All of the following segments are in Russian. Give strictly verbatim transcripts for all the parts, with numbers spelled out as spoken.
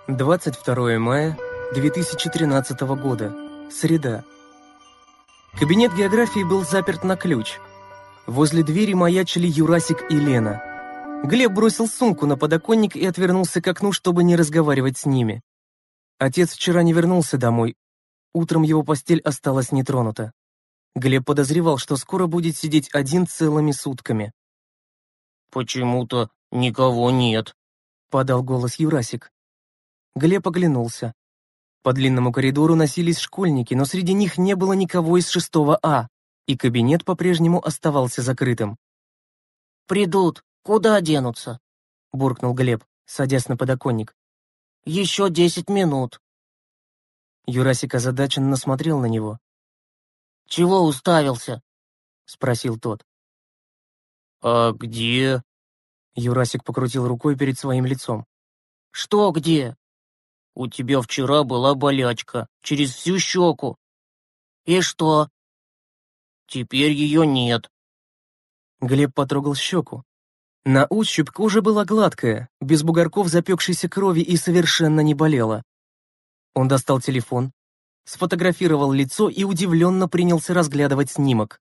двадцать второе мая две тысячи тринадцатого года. Среда. Кабинет географии был заперт на ключ. Возле двери маячили Юрасик и Лена. Глеб бросил сумку на подоконник и отвернулся к окну, чтобы не разговаривать с ними. Отец вчера не вернулся домой. Утром его постель осталась нетронута. Глеб подозревал, что скоро будет сидеть один целыми сутками. «Почему-то никого нет», — подал голос Юрасик. Глеб оглянулся. По длинному коридору носились школьники, но среди них не было никого из шестого А, и кабинет по-прежнему оставался закрытым. «Придут, куда денутся?» — буркнул Глеб, садясь на подоконник. «Еще десять минут». Юрасик озадаченно смотрел на него. «Чего уставился?» — спросил тот. «А где?» Юрасик покрутил рукой перед своим лицом. «Что где?» «У тебя вчера была болячка, через всю щеку». «И что?» «Теперь ее нет». Глеб потрогал щеку. На ощупь кожа была гладкая, без бугорков запекшейся крови и совершенно не болела. Он достал телефон, сфотографировал лицо и удивленно принялся разглядывать снимок.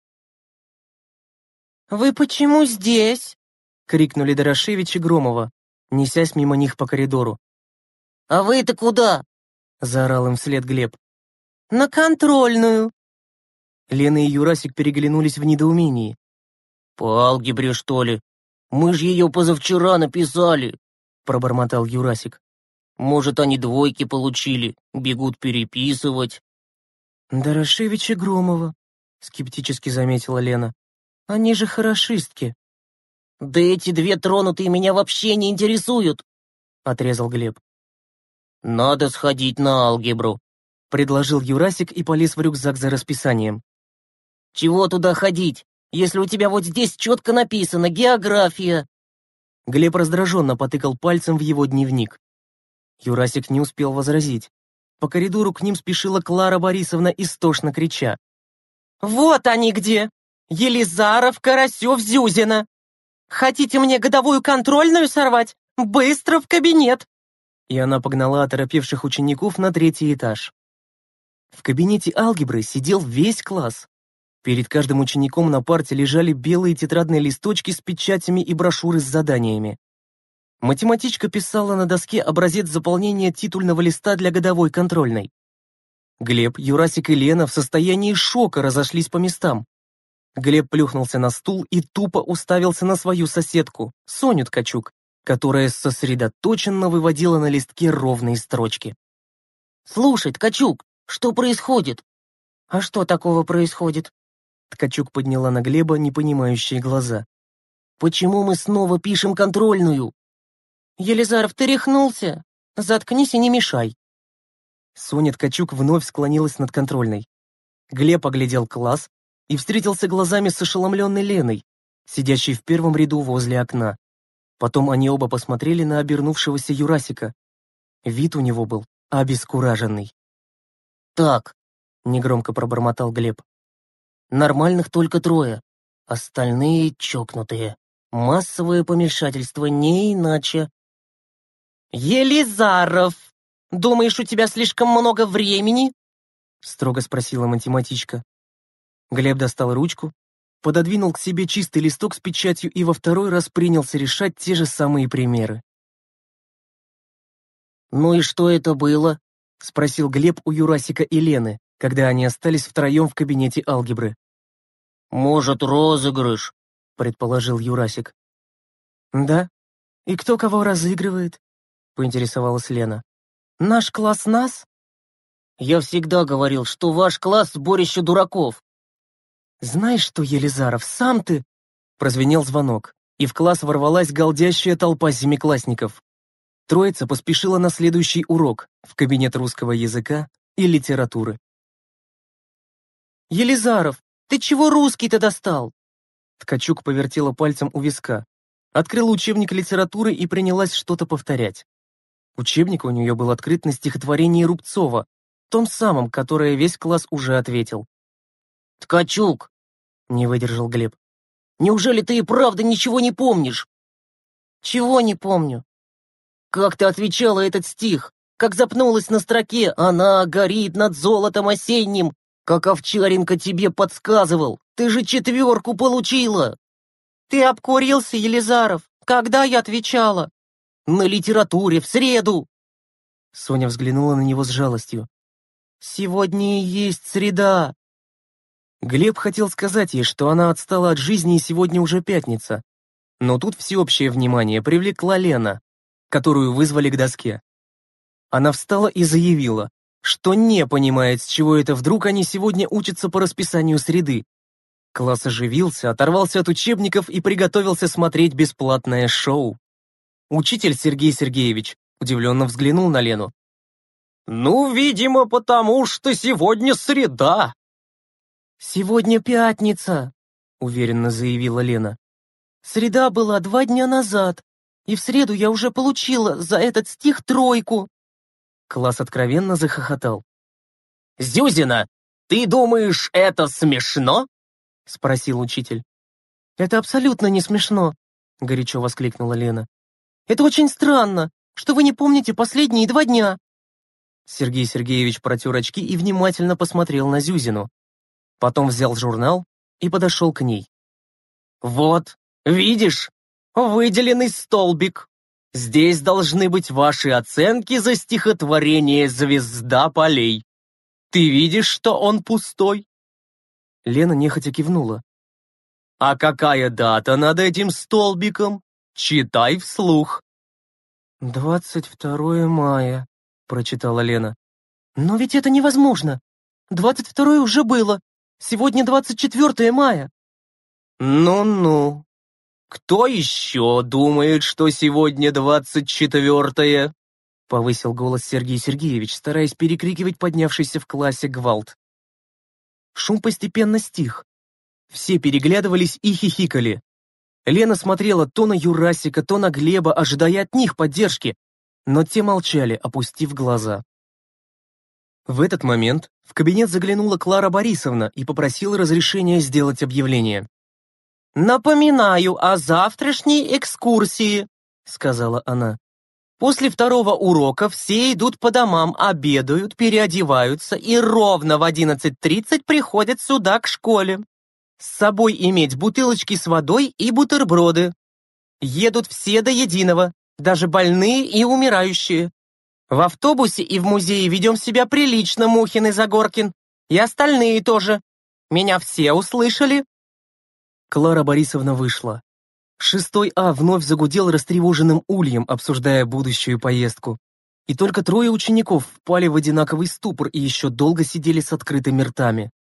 «Вы почему здесь?» — крикнули Дорошевич и Громова, несясь мимо них по коридору. «А вы-то куда?» — заорал им вслед Глеб. «На контрольную». Лена и Юрасик переглянулись в недоумении. «По алгебре, что ли? Мы же ее позавчера написали», — пробормотал Юрасик. «Может, они двойки получили, бегут переписывать». «Дорошевич и Громова», — скептически заметила Лена. «Они же хорошистки». «Да эти две тронутые меня вообще не интересуют», — отрезал Глеб. «Надо сходить на алгебру», — предложил Юрасик и полез в рюкзак за расписанием. «Чего туда ходить, если у тебя вот здесь четко написано «География»?» Глеб раздраженно потыкал пальцем в его дневник. Юрасик не успел возразить. По коридору к ним спешила Клара Борисовна, истошно крича. «Вот они где! Елизаров, Карасев, Зюзина! Хотите мне годовую контрольную сорвать? Быстро в кабинет!» И она погнала оторопевших учеников на третий этаж. В кабинете алгебры сидел весь класс. Перед каждым учеником на парте лежали белые тетрадные листочки с печатями и брошюры с заданиями. Математичка писала на доске образец заполнения титульного листа для годовой контрольной. Глеб, Юрасик и Лена в состоянии шока разошлись по местам. Глеб плюхнулся на стул и тупо уставился на свою соседку, Соню Ткачук, которая сосредоточенно выводила на листке ровные строчки. «Слушай, Ткачук, что происходит?» «А что такого происходит?» Ткачук подняла на Глеба непонимающие глаза. «Почему мы снова пишем контрольную?» «Елизаров, ты рехнулся? Заткнись и не мешай». Соня Ткачук вновь склонилась над контрольной. Глеб оглядел класс и встретился глазами с ошеломленной Леной, сидящей в первом ряду возле окна. Потом они оба посмотрели на обернувшегося Юрасика. Вид у него был обескураженный. «Так», — негромко пробормотал Глеб. «Нормальных только трое, остальные чокнутые. Массовое помешательство, не иначе». «Елизаров, думаешь, у тебя слишком много времени?» — строго спросила математичка. Глеб достал ручку, пододвинул к себе чистый листок с печатью и во второй раз принялся решать те же самые примеры. «Ну и что это было?» — спросил Глеб у Юрасика и Лены, когда они остались втроем в кабинете алгебры. «Может, розыгрыш?» — предположил Юрасик. «Да? И кто кого разыгрывает?» — поинтересовалась Лена. «Наш класс нас?» «Я всегда говорил, что ваш класс — сборище дураков». «Знаешь что, Елизаров, сам ты...» Прозвенел звонок, и в класс ворвалась галдящая толпа семиклассников. Троица поспешила на следующий урок в кабинет русского языка и литературы. «Елизаров, ты чего русский-то достал?» Ткачук повертела пальцем у виска, открыла учебник литературы и принялась что-то повторять. Учебник у нее был открыт на стихотворении Рубцова, том самом, которое весь класс уже ответил. «Ткачук!» — не выдержал Глеб. «Неужели ты и правда ничего не помнишь?» «Чего не помню?» «Как ты отвечала этот стих? как запнулась на строке, она горит над золотом осенним, как Овчаренко тебе подсказывал. Ты же четверку получила. Ты обкурился, Елизаров. Когда я отвечала? На литературе, в среду. Соня взглянула на него с жалостью. Сегодня и есть среда. Глеб хотел сказать ей, что она отстала от жизни и сегодня уже пятница. Но тут всеобщее внимание привлекла Лена, которую вызвали к доске. Она встала и заявила, что не понимает, с чего это вдруг они сегодня учатся по расписанию среды. Класс оживился, оторвался от учебников и приготовился смотреть бесплатное шоу. Учитель Сергей Сергеевич удивленно взглянул на Лену. «Ну, видимо, потому что сегодня среда». «Сегодня пятница», — уверенно заявила Лена. «Среда была два дня назад, и в среду я уже получила за этот стих тройку». Класс откровенно захохотал. «Зюзина, ты думаешь, это смешно?» — спросил учитель. «Это абсолютно не смешно», — горячо воскликнула Лена. «Это очень странно, что вы не помните последние два дня». Сергей Сергеевич протер очки и внимательно посмотрел на Зюзину. Потом взял журнал и подошел к ней. «Вот, видишь, выделенный столбик. Здесь должны быть ваши оценки за стихотворение «Звезда полей». Ты видишь, что он пустой?» Лена нехотя кивнула. «А какая дата над этим столбиком? Читай вслух». «Двадцать второе мая», — прочитала Лена. «Но ведь это невозможно. Двадцать второе уже было. Сегодня двадцать четвертое мая». «Ну-ну. Кто еще думает, что сегодня двадцать четвертое?» Повысил голос Сергей Сергеевич, стараясь перекрикивать поднявшийся в классе гвалт. Шум постепенно стих. Все переглядывались и хихикали. Лена смотрела то на Юрасика, то на Глеба, ожидая от них поддержки, но те молчали, опустив глаза. В этот момент в кабинет заглянула Клара Борисовна и попросила разрешения сделать объявление. «Напоминаю о завтрашней экскурсии», — сказала она. «После второго урока все идут по домам, обедают, переодеваются и ровно в одиннадцать тридцать приходят сюда, к школе. С собой иметь бутылочки с водой и бутерброды. Едут все до единого, даже больные и умирающие. В автобусе и в музее ведем себя прилично, Мухин и Загоркин. И остальные тоже. Меня все услышали?» Клара Борисовна вышла. Шестой А вновь загудел растревоженным ульем, обсуждая будущую поездку. И только трое учеников впали в одинаковый ступор и еще долго сидели с открытыми ртами.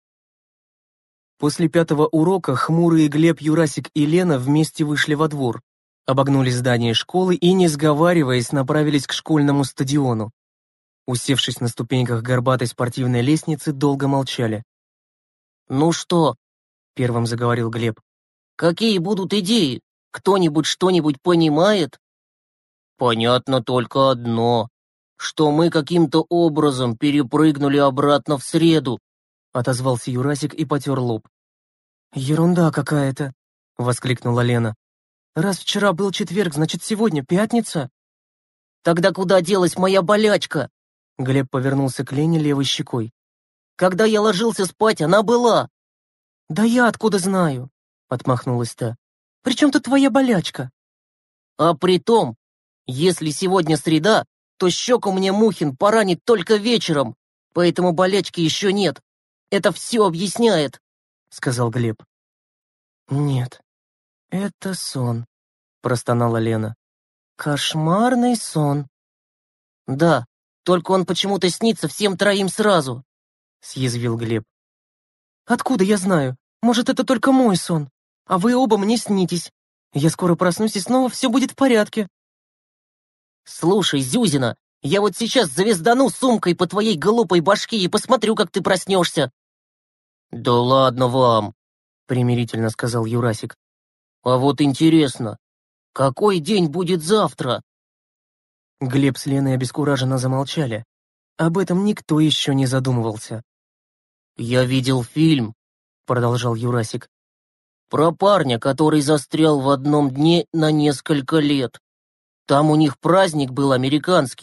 После пятого урока хмурые Глеб, Юрасик и Лена вместе вышли во двор, обогнули здание школы и, не сговариваясь, направились к школьному стадиону. Усевшись на ступеньках горбатой спортивной лестницы, долго молчали. «Ну что?» — первым заговорил Глеб. «Какие будут идеи? Кто-нибудь что-нибудь понимает?» «Понятно только одно, что мы каким-то образом перепрыгнули обратно в среду», — отозвался Юрасик и потер лоб. «Ерунда какая-то», — воскликнула Лена. «Раз вчера был четверг, значит, сегодня пятница?» «Тогда куда делась моя болячка?» Глеб повернулся к Лене левой щекой. «Когда я ложился спать, она была». «Да я откуда знаю?» — отмахнулась та. «При чем тут твоя болячка?» «А при том, если сегодня среда, то щеку мне Мухин поранит только вечером, поэтому болячки еще нет. Это все объясняет», — сказал Глеб. «Нет, это сон», — простонала Лена. «Кошмарный сон». «Да, только он почему-то снится всем троим сразу», — съязвил Глеб. «Откуда я знаю? Может, это только мой сон, а вы оба мне снитесь. Я скоро проснусь, и снова все будет в порядке». «Слушай, Зюзина, я вот сейчас завездану сумкой по твоей глупой башке и посмотрю, как ты проснешься». «Да ладно вам», — примирительно сказал Юрасик. «А вот интересно, какой день будет завтра?» Глеб с Леной обескураженно замолчали. Об этом никто еще не задумывался. «Я видел фильм», — продолжал Юрасик, «про парня, который застрял в одном дне на несколько лет. Там у них праздник был американский,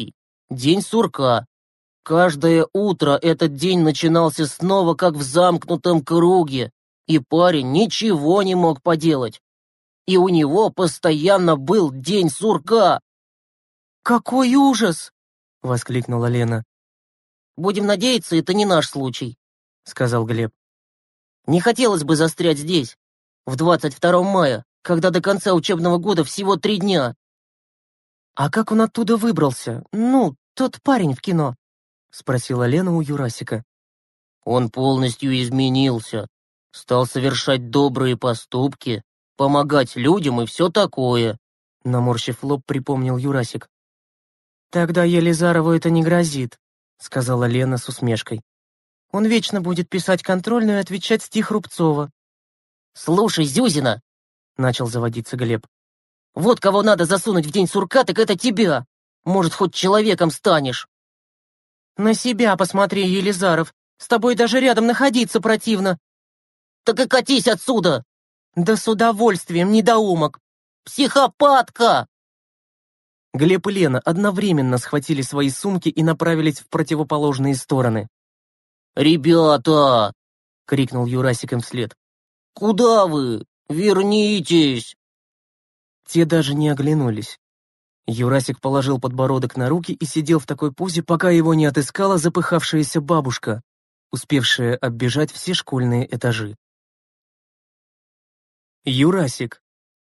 День сурка. Каждое утро этот день начинался снова как в замкнутом круге, и парень ничего не мог поделать. И у него постоянно был день сурка. «Какой ужас!» — воскликнула Лена. «Будем надеяться, это не наш случай», — сказал Глеб. «Не хотелось бы застрять здесь, в двадцать второго мая, когда до конца учебного года всего три дня». «А как он оттуда выбрался? Ну, тот парень в кино?» — спросила Лена у Юрасика. «Он полностью изменился, стал совершать добрые поступки, помогать людям и все такое», — наморщив лоб, припомнил Юрасик. «Тогда Елизарову это не грозит», — сказала Лена с усмешкой. «Он вечно будет писать контрольную и отвечать стих Рубцова». «Слушай, Зюзина!» — начал заводиться Глеб. «Вот кого надо засунуть в день сурка, так это тебя! Может, хоть человеком станешь!» «На себя посмотри, Елизаров! С тобой даже рядом находиться противно!» «Так и катись отсюда!» «Да с удовольствием, недоумок!» «Психопатка!» Глеб и Лена одновременно схватили свои сумки и направились в противоположные стороны. «Ребята!» — крикнул Юрасик им вслед. «Куда вы? Вернитесь!» Те даже не оглянулись. Юрасик положил подбородок на руки и сидел в такой позе, пока его не отыскала запыхавшаяся бабушка, успевшая оббежать все школьные этажи. Юрасик.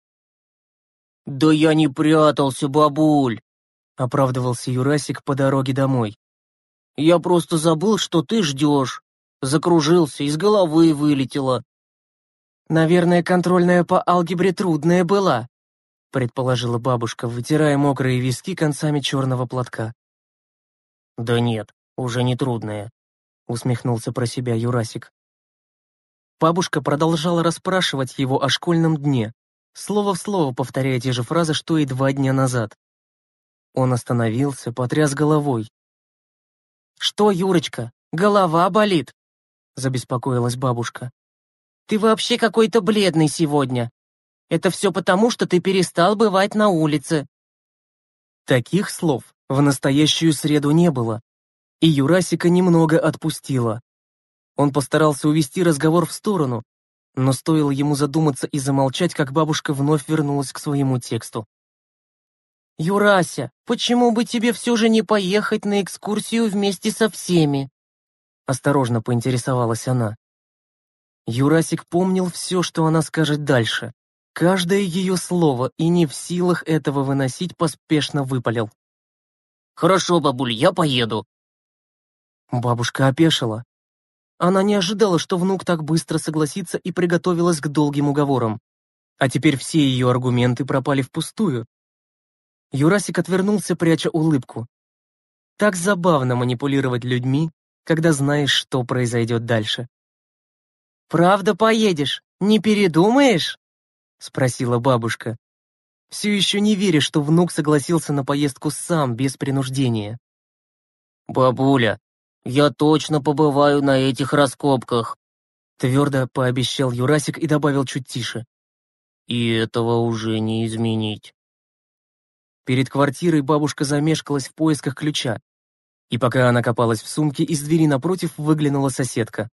«Да я не прятался, бабуль!» — оправдывался Юрасик по дороге домой. «Я просто забыл, что ты ждешь. Закружился, из головы вылетело». «Наверное, контрольная по алгебре трудная была», — предположила бабушка, вытирая мокрые виски концами черного платка. «Да нет, уже не трудная», — усмехнулся про себя Юрасик. Бабушка продолжала расспрашивать его о школьном дне, слово в слово повторяя те же фразы, что и два дня назад. Он остановился, потряс головой. «Что, Юрочка, голова болит?» — забеспокоилась бабушка. «Ты вообще какой-то бледный сегодня. Это все потому, что ты перестал бывать на улице». Таких слов в настоящую среду не было, и Юрасика немного отпустило. Он постарался увести разговор в сторону, но стоило ему задуматься и замолчать, как бабушка вновь вернулась к своему тексту. «Юрася, почему бы тебе все же не поехать на экскурсию вместе со всеми?» Осторожно поинтересовалась она. Юрасик помнил все, что она скажет дальше. Каждое ее слово, и не в силах этого выносить, поспешно выпалил. «Хорошо, бабуль, я поеду». Бабушка опешила. Она не ожидала, что внук так быстро согласится, и приготовилась к долгим уговорам. А теперь все ее аргументы пропали впустую. Юрасик отвернулся, пряча улыбку. Так забавно манипулировать людьми, когда знаешь, что произойдет дальше. «Правда поедешь? Не передумаешь?» — спросила бабушка, все еще не веря, что внук согласился на поездку сам, без принуждения. «Бабуля, я точно побываю на этих раскопках», — твердо пообещал Юрасик и добавил чуть тише. «И этого уже не изменить». Перед квартирой бабушка замешкалась в поисках ключа, и пока она копалась в сумке, из двери напротив выглянула соседка.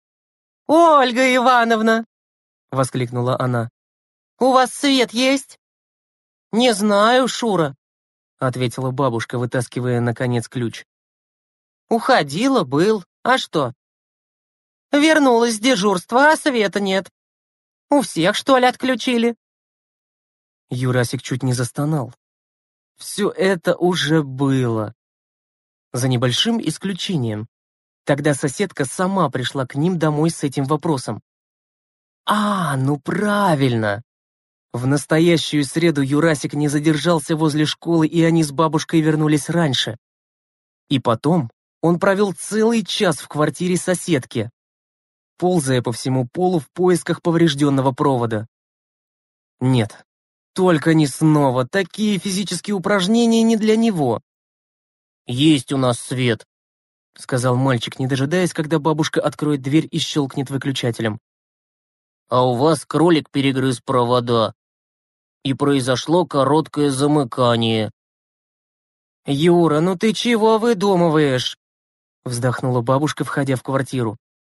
«Ольга Ивановна!» — воскликнула она. «У вас свет есть?» «Не знаю, Шура», — ответила бабушка, вытаскивая, наконец, ключ. «Уходила, был. А что?» «Вернулась с дежурства, а света нет. У всех, что ли, отключили?» Юрасик чуть не застонал. Все это уже было. За небольшим исключением. Тогда соседка сама пришла к ним домой с этим вопросом. А, ну правильно. В настоящую среду Юрасик не задержался возле школы, и они с бабушкой вернулись раньше. И потом он провел целый час в квартире соседки, ползая по всему полу в поисках поврежденного провода. Нет, только не снова, такие физические упражнения не для него. «Есть у нас свет», — сказал мальчик, не дожидаясь, когда бабушка откроет дверь и щелкнет выключателем. «А у вас кролик перегрыз провода, и произошло короткое замыкание». «Юра, ну ты чего выдумываешь?» Вздохнула бабушка, входя в квартиру.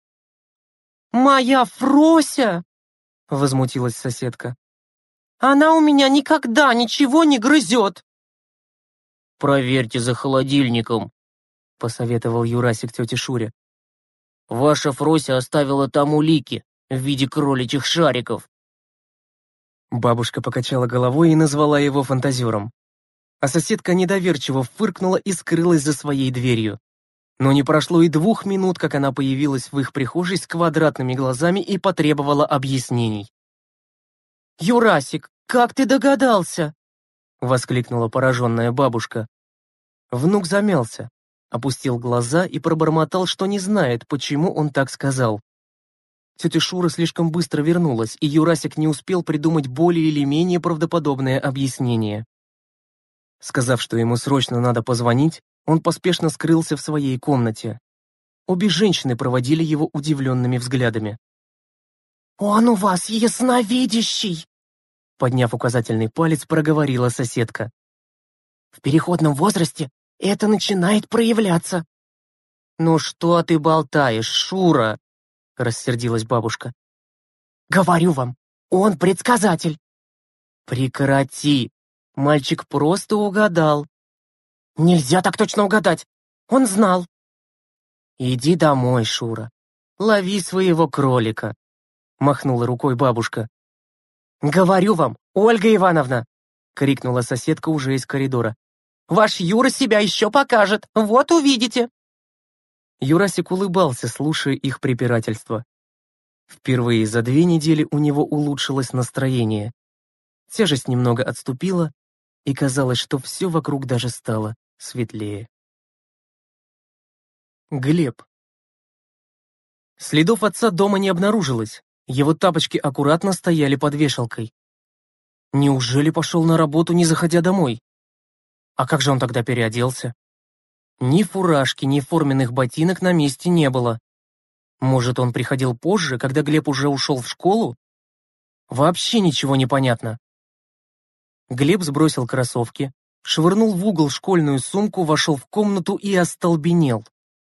«Моя Фрося!» Возмутилась соседка. «Она у меня никогда ничего не грызет!» «Проверьте за холодильником», — посоветовал Юрасик тете Шуре. «Ваша Фрося оставила там улики в виде кроличьих шариков». Бабушка покачала головой и назвала его фантазером. А соседка недоверчиво фыркнула и скрылась за своей дверью. Но не прошло и двух минут, как она появилась в их прихожей с квадратными глазами и потребовала объяснений. «Юрасик, как ты догадался?» — воскликнула пораженная бабушка. Внук замялся, опустил глаза и пробормотал, что не знает, почему он так сказал. Тетя Шура слишком быстро вернулась, и Юрасик не успел придумать более или менее правдоподобное объяснение. Сказав, что ему срочно надо позвонить, он поспешно скрылся в своей комнате. Обе женщины проводили его удивленными взглядами. «Он у вас ясновидящий!» Подняв указательный палец, проговорила соседка. «В переходном возрасте это начинает проявляться». «Ну что ты болтаешь, Шура?» — рассердилась бабушка. «Говорю вам, он предсказатель». «Прекрати! Мальчик просто угадал». «Нельзя так точно угадать. Он знал». «Иди домой, Шура. Лови своего кролика», — махнула рукой бабушка. «Говорю вам, Ольга Ивановна!» — крикнула соседка уже из коридора. «Ваш Юра себя еще покажет, вот увидите!» Юрасик улыбался, слушая их препирательство. Впервые за две недели у него улучшилось настроение. Тяжесть немного отступила, и казалось, что все вокруг даже стало светлее. Глеб. Следов отца дома не обнаружилось. Его тапочки аккуратно стояли под вешалкой. Неужели пошел на работу, не заходя домой? А как же он тогда переоделся? Ни фуражки, ни форменных ботинок на месте не было. Может, он приходил позже, когда Глеб уже ушел в школу? Вообще ничего не понятно. Глеб сбросил кроссовки, швырнул в угол школьную сумку, вошел в комнату и остолбенел.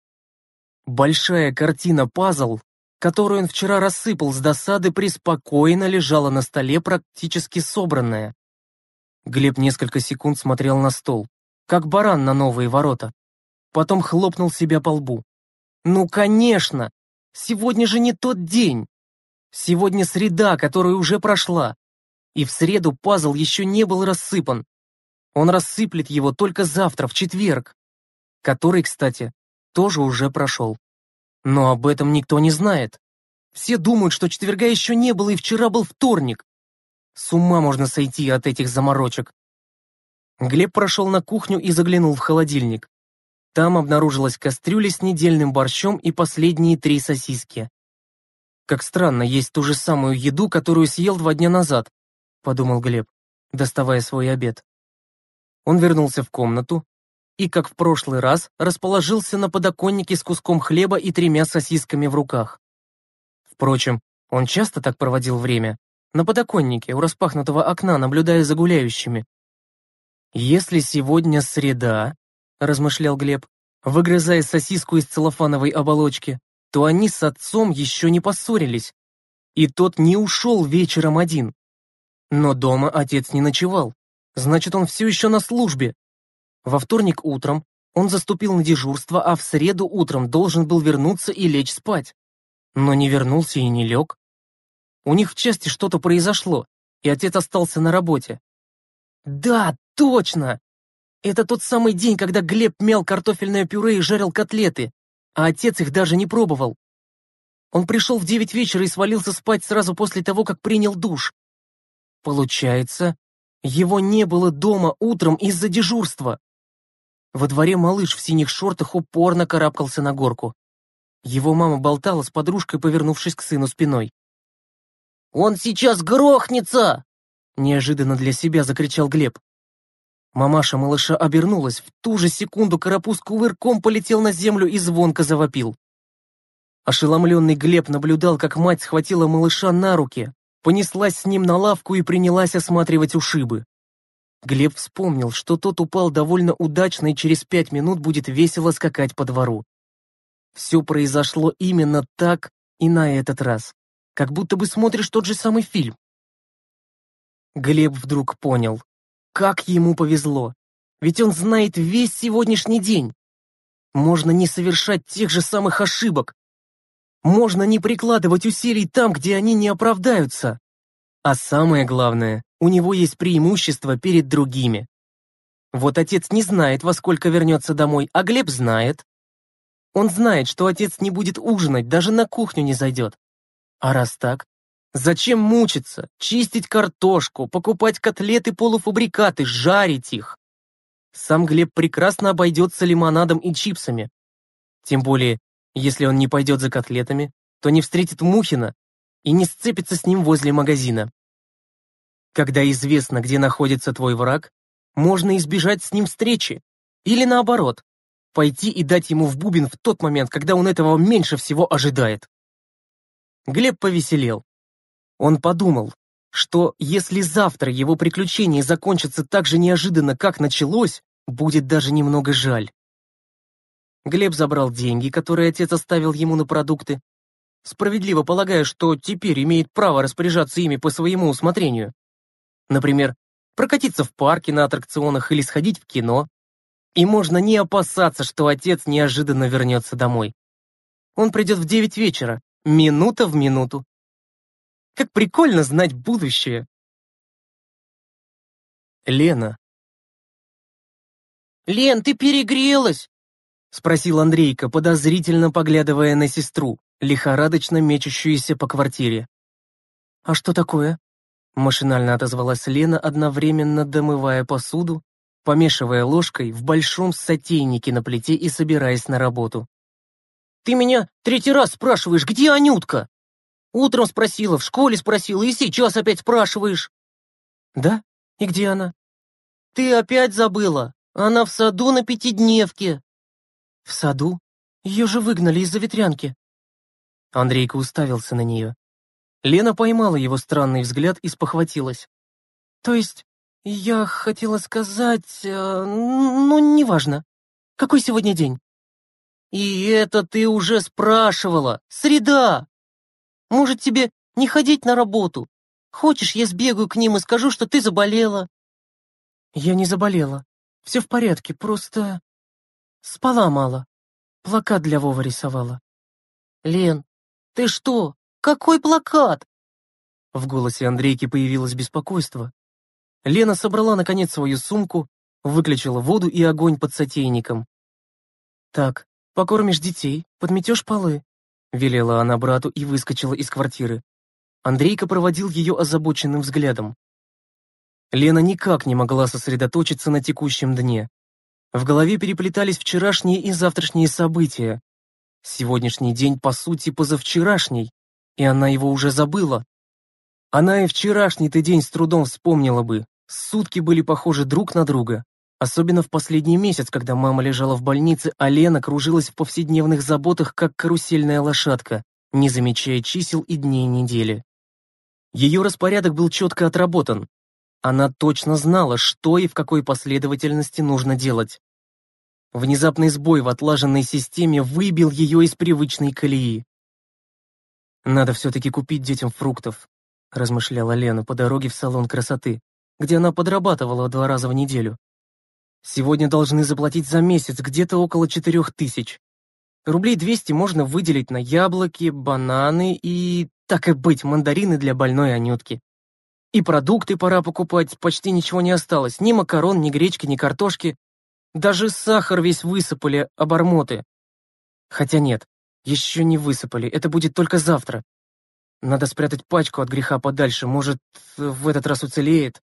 Большая картина-пазл, которую он вчера рассыпал с досады, преспокойно лежала на столе, практически собранная. Глеб несколько секунд смотрел на стол, как баран на новые ворота. Потом хлопнул себя по лбу. «Ну, конечно! Сегодня же не тот день! Сегодня среда, которая уже прошла. И в среду пазл еще не был рассыпан. Он рассыплет его только завтра, в четверг, который, кстати, тоже уже прошел. Но об этом никто не знает. Все думают, что четверга еще не было, и вчера был вторник. С ума можно сойти от этих заморочек». Глеб прошел на кухню и заглянул в холодильник. Там обнаружилась кастрюля с недельным борщом и последние три сосиски. «Как странно есть ту же самую еду, которую съел два дня назад», — подумал Глеб, доставая свой обед. Он вернулся в комнату и, как в прошлый раз, расположился на подоконнике с куском хлеба и тремя сосисками в руках. Впрочем, он часто так проводил время, на подоконнике у распахнутого окна, наблюдая за гуляющими. «Если сегодня среда», — размышлял Глеб, выгрызая сосиску из целлофановой оболочки, то они с отцом еще не поссорились, и тот не ушел вечером один. Но дома отец не ночевал, значит, он все еще на службе. Во вторник утром он заступил на дежурство, а в среду утром должен был вернуться и лечь спать. Но не вернулся и не лег. У них в части что-то произошло, и отец остался на работе. Да, точно! Это тот самый день, когда Глеб мял картофельное пюре и жарил котлеты, а отец их даже не пробовал. Он пришел в девять вечера и свалился спать сразу после того, как принял душ. Получается, его не было дома утром из-за дежурства. Во дворе малыш в синих шортах упорно карабкался на горку. Его мама болтала с подружкой, повернувшись к сыну спиной. «Он сейчас грохнется!» Неожиданно для себя закричал Глеб. Мамаша малыша обернулась. В ту же секунду карапуз кувырком полетел на землю и звонко завопил. Ошеломленный Глеб наблюдал, как мать схватила малыша на руки, понеслась с ним на лавку и принялась осматривать ушибы. Глеб вспомнил, что тот упал довольно удачно и через пять минут будет весело скакать по двору. Все произошло именно так и на этот раз, как будто бы смотришь тот же самый фильм. Глеб вдруг понял, как ему повезло, ведь он знает весь сегодняшний день. Можно не совершать тех же самых ошибок. Можно не прикладывать усилий там, где они не оправдаются. А самое главное, у него есть преимущество перед другими. Вот отец не знает, во сколько вернется домой, а Глеб знает. Он знает, что отец не будет ужинать, даже на кухню не зайдет. А раз так, зачем мучиться, чистить картошку, покупать котлеты-полуфабрикаты, жарить их? Сам Глеб прекрасно обойдется лимонадом и чипсами. Тем более, если он не пойдет за котлетами, то не встретит Мухина и не сцепится с ним возле магазина. Когда известно, где находится твой враг, можно избежать с ним встречи. Или наоборот, пойти и дать ему в бубен в тот момент, когда он этого меньше всего ожидает. Глеб повеселел. Он подумал, что если завтра его приключение закончится так же неожиданно, как началось, будет даже немного жаль. Глеб забрал деньги, которые отец оставил ему на продукты, справедливо полагая, что теперь имеет право распоряжаться ими по своему усмотрению. Например, прокатиться в парке на аттракционах или сходить в кино. И можно не опасаться, что отец неожиданно вернется домой. Он придет в девять вечера, минута в минуту. Как прикольно знать будущее. Лена. «Лен, ты перегрелась!» — спросил Андрейка, подозрительно поглядывая на сестру, лихорадочно мечущуюся по квартире. «А что такое?» — машинально отозвалась Лена, одновременно домывая посуду, помешивая ложкой в большом сотейнике на плите и собираясь на работу. «Ты меня третий раз спрашиваешь, где Анютка? Утром спросила, в школе спросила, и сейчас опять спрашиваешь». «Да? И где она?» «Ты опять забыла? Она в саду на пятидневке». «В саду? Ее же выгнали из-за ветрянки». Андрейка уставился на нее. Лена поймала его странный взгляд и спохватилась. «То есть, я хотела сказать... Э, ну, неважно. Какой сегодня день?» «И это ты уже спрашивала. Среда. Может, тебе не ходить на работу? Хочешь, я сбегаю к ним и скажу, что ты заболела?» «Я не заболела. Все в порядке, просто... спала мало. Плакат для Вовы рисовала». «Лен, ты что? Какой плакат?» В голосе Андрейки появилось беспокойство. Лена собрала, наконец, свою сумку, выключила воду и огонь под сотейником. «Так, покормишь детей, подметешь полы», — велела она брату и выскочила из квартиры. Андрейка проводил ее озабоченным взглядом. Лена никак не могла сосредоточиться на текущем дне. В голове переплетались вчерашние и завтрашние события. Сегодняшний день, по сути, позавчерашний, и она его уже забыла. Она и вчерашний-то день с трудом вспомнила бы. Сутки были похожи друг на друга. Особенно в последний месяц, когда мама лежала в больнице, а Лена кружилась в повседневных заботах, как карусельная лошадка, не замечая чисел и дней недели. Ее распорядок был четко отработан. Она точно знала, что и в какой последовательности нужно делать. Внезапный сбой в отлаженной системе выбил ее из привычной колеи. «Надо все-таки купить детям фруктов», — размышляла Лена по дороге в салон красоты, где она подрабатывала два раза в неделю. «Сегодня должны заплатить за месяц где-то около четырех тысяч. Рублей двести можно выделить на яблоки, бананы и, так и быть, мандарины для больной Анютки. И продукты пора покупать, почти ничего не осталось, ни макарон, ни гречки, ни картошки. Даже сахар весь высыпали, обормоты. Хотя нет, еще не высыпали, это будет только завтра. Надо спрятать пачку от греха подальше, может, в этот раз уцелеет».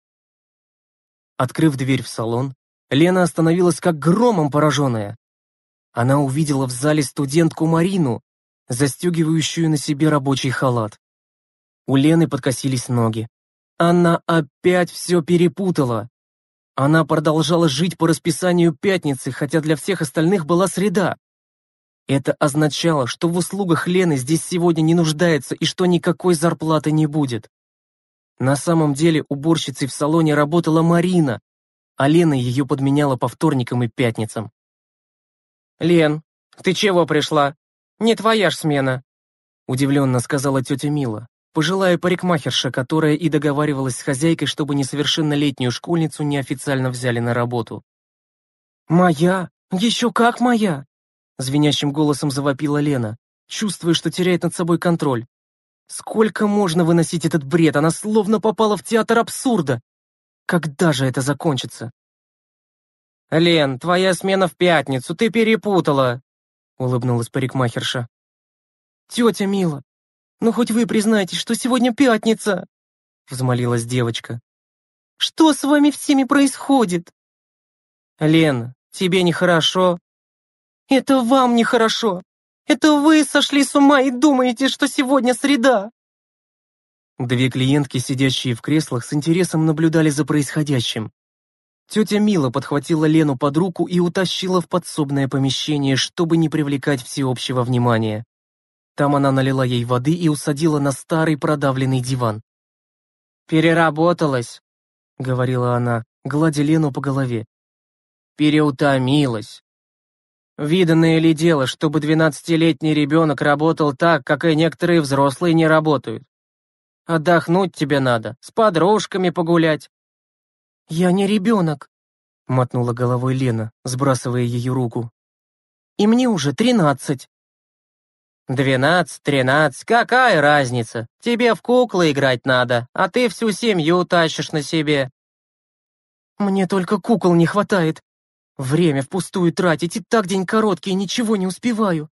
Открыв дверь в салон, Лена остановилась как громом пораженная. Она увидела в зале студентку Марину, застегивающую на себе рабочий халат. У Лены подкосились ноги. Она опять все перепутала. Она продолжала жить по расписанию пятницы, хотя для всех остальных была среда. Это означало, что в услугах Лены здесь сегодня не нуждается и что никакой зарплаты не будет. На самом деле уборщицей в салоне работала Марина, а Лена ее подменяла по вторникам и пятницам. «Лен, ты чего пришла? Не твоя ж смена», удивленно сказала тетя Мила, пожилая парикмахерша, которая и договаривалась с хозяйкой, чтобы несовершеннолетнюю школьницу неофициально взяли на работу. «Моя? Еще как моя!» Звенящим голосом завопила Лена, чувствуя, что теряет над собой контроль. Сколько можно выносить этот бред? Она словно попала в театр абсурда. Когда же это закончится? «Лен, твоя смена в пятницу, ты перепутала», — улыбнулась парикмахерша. «Тетя Мила, ну хоть вы признаетесь, что сегодня пятница!» — взмолилась девочка. «Что с вами всеми происходит?» «Лен, тебе нехорошо?» «Это вам нехорошо! Это вы сошли с ума и думаете, что сегодня среда!» Две клиентки, сидящие в креслах, с интересом наблюдали за происходящим. Тетя Мила подхватила Лену под руку и утащила в подсобное помещение, чтобы не привлекать всеобщего внимания. Там она налила ей воды и усадила на старый продавленный диван. «Переработалась», — говорила она, гладя Лену по голове. «Переутомилась. Виданное ли дело, чтобы двенадцатилетний ребенок работал так, как и некоторые взрослые не работают? Отдохнуть тебе надо, с подружками погулять». «Я не ребенок», — мотнула головой Лена, сбрасывая ее руку. «И мне уже тринадцать». «Двенадцать, тринадцать, какая разница? Тебе в куклы играть надо, а ты всю семью тащишь на себе». «Мне только кукол не хватает. Время впустую тратить, и так день короткий, ничего не успеваю».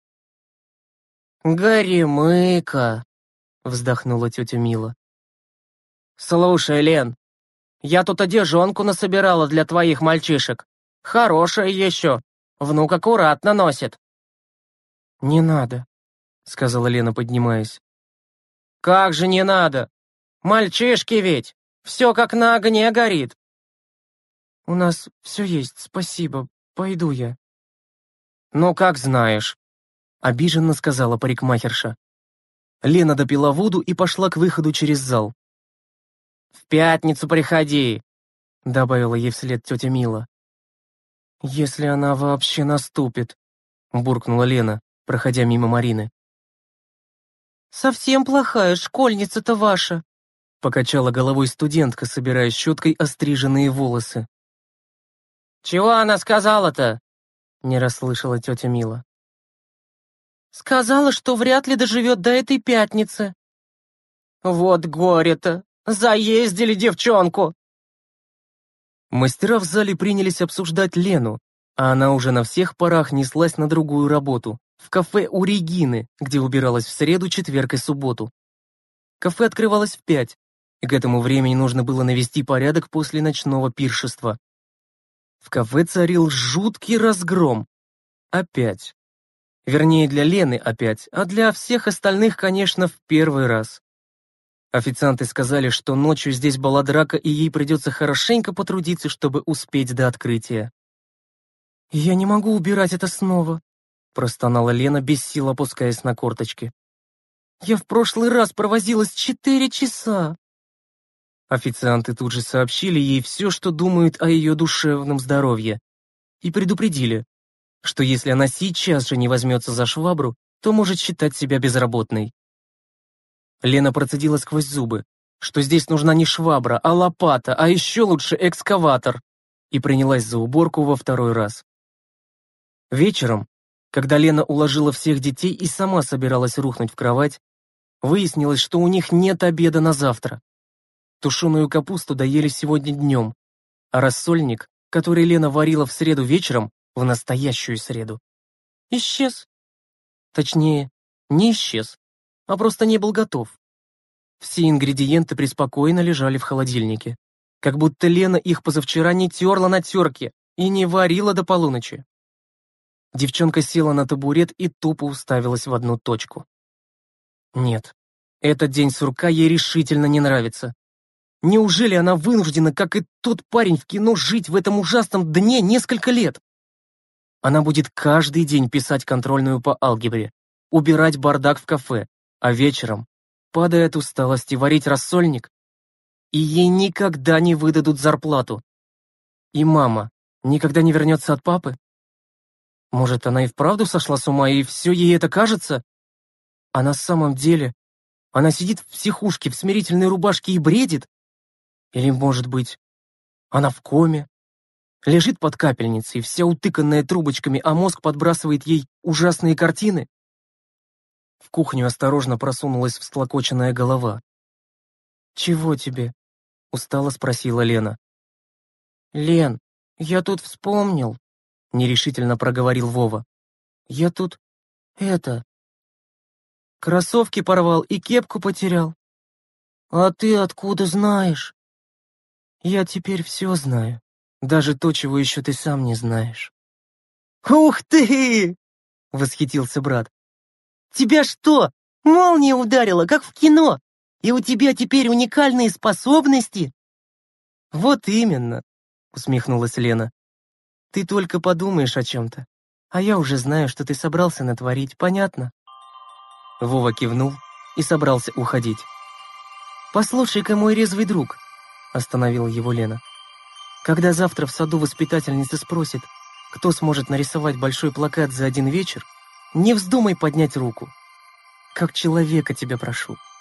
«Горемыка», — вздохнула тетя Мила. «Слушай, Лен, я тут одежонку насобирала для твоих мальчишек. Хорошая еще, внук аккуратно носит». «Не надо», — сказала Лена, поднимаясь. «Как же не надо? Мальчишки ведь, все как на огне горит». «У нас все есть, спасибо, пойду я». «Ну, как знаешь», — обиженно сказала парикмахерша. Лена допила воду и пошла к выходу через зал. «В пятницу приходи», — добавила ей вслед тетя Мила. «Если она вообще наступит», — буркнула Лена, проходя мимо Марины. «Совсем плохая школьница-то ваша», — покачала головой студентка, собирая щеткой остриженные волосы. «Чего она сказала-то?» — не расслышала тетя Мила. «Сказала, что вряд ли доживет до этой пятницы». «Вот горе-то! Заездили девчонку!» Мастера в зале принялись обсуждать Лену, а она уже на всех парах неслась на другую работу, в кафе у Регины, где убиралась в среду, четверг и субботу. Кафе открывалось в пять, и к этому времени нужно было навести порядок после ночного пиршества. В кафе царил жуткий разгром. Опять. Вернее, для Лены опять, а для всех остальных, конечно, в первый раз. Официанты сказали, что ночью здесь была драка, и ей придется хорошенько потрудиться, чтобы успеть до открытия. «Я не могу убирать это снова», — простонала Лена, без сил опускаясь на корточки. «Я в прошлый раз провозилась четыре часа». Официанты тут же сообщили ей все, что думают о ее душевном здоровье, и предупредили, что если она сейчас же не возьмется за швабру, то может считать себя безработной. Лена процедила сквозь зубы, что здесь нужна не швабра, а лопата, а еще лучше экскаватор, и принялась за уборку во второй раз. Вечером, когда Лена уложила всех детей и сама собиралась рухнуть в кровать, выяснилось, что у них нет обеда на завтра. Тушеную капусту доели сегодня днем, а рассольник, который Лена варила в среду вечером, в настоящую среду, исчез. Точнее, не исчез, а просто не был готов. Все ингредиенты преспокойно лежали в холодильнике, как будто Лена их позавчера не терла на терке и не варила до полуночи. Девчонка села на табурет и тупо уставилась в одну точку. Нет, этот день сурка ей решительно не нравится. Неужели она вынуждена, как и тот парень в кино, жить в этом ужасном дне несколько лет? Она будет каждый день писать контрольную по алгебре, убирать бардак в кафе, а вечером, падая от усталости, варить рассольник, и ей никогда не выдадут зарплату. И мама никогда не вернется от папы? Может, она и вправду сошла с ума, и все ей это кажется? А на самом деле она сидит в психушке в смирительной рубашке и бредит? Или, может быть, она в коме? Лежит под капельницей, вся утыканная трубочками, а мозг подбрасывает ей ужасные картины? В кухню осторожно просунулась всклокоченная голова. «Чего тебе?» — устало спросила Лена. «Лен, я тут вспомнил», — нерешительно проговорил Вова. «Я тут... это... кроссовки порвал и кепку потерял». «А ты откуда знаешь?» «Я теперь все знаю, даже то, чего еще ты сам не знаешь». «Ух ты!» — восхитился брат. «Тебя что, молния ударила, как в кино? И у тебя теперь уникальные способности?» «Вот именно», — усмехнулась Лена. «Ты только подумаешь о чем-то, а я уже знаю, что ты собрался натворить, понятно?» Вова кивнул и собрался уходить. «Послушай-ка, мой резвый друг», — остановила его Лена. «Когда завтра в саду воспитательница спросит, кто сможет нарисовать большой плакат за один вечер, не вздумай поднять руку. Как человека тебя прошу.